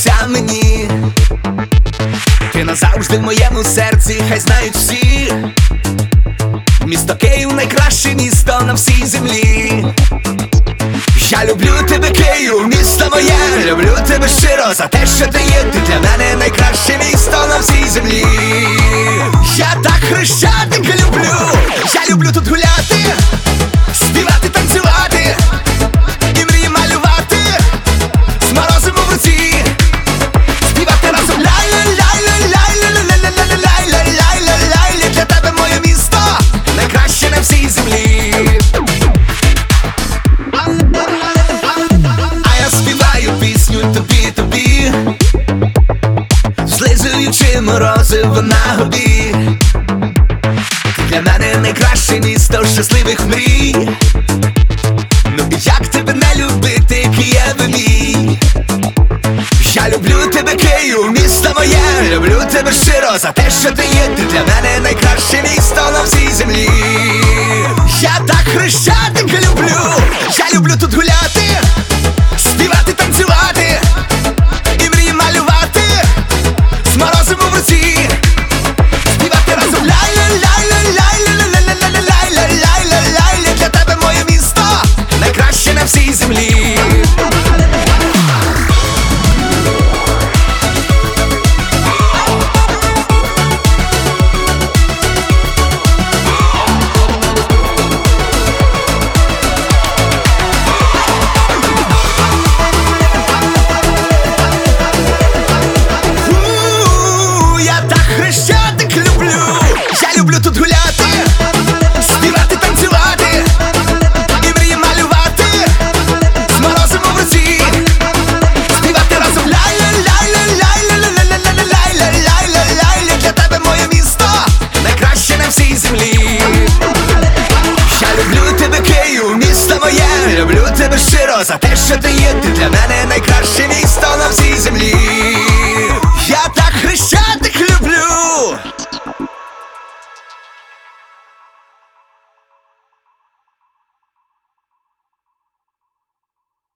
життя мені. Ти назавжди в моєму серці, хай знають всі. Місто Київ — найкраще місто на всій землі. Я люблю тебе, Київ, місто моє. Люблю тебе щиро за те, що ти є. Ти для мене найкраще місто на всій землі. Я так Хрещатик люблю. Я люблю тут гуляти, співати, танцювати і мрії малювати з морозом у руці. Співати разом ля-ля-ля-ля-ля-ля-ля-ля-ля-ля-ля-ля. Для тебе моє місто найкраще на всій землі. А я співаю пісню тобі, злизуючи морозиво на губі. Для мене найкраще місто щасливих мрій. Ну і як тебе не любити, Києве мій? Я люблю тебе, Київ, місто моє. Люблю тебе щиро за те, що ти є. Ти для мене найкраще місто на всій землі. Я так Хрещатик люблю. Я люблю тут гуляти, співати, танцювати і мрії малювати з морозом у руці. Співати разом ля-ля-ля-ля-ля-ля-ля-ля-ля-ля-ля-ля. Для тебе моє місто найкраще на всій землі. Люблю тут гуляти, співати, танцювати і мрії малювати з морозом у руці. Співати разом ля-ля-ля-ля-ля-ля-ля-ля-ля-ля-ля-ля-ля. Для тебе моє місто найкраще на всій землі. Я люблю тебе, Київ, місто моє. Люблю тебе щиро за те, що ти є. Ти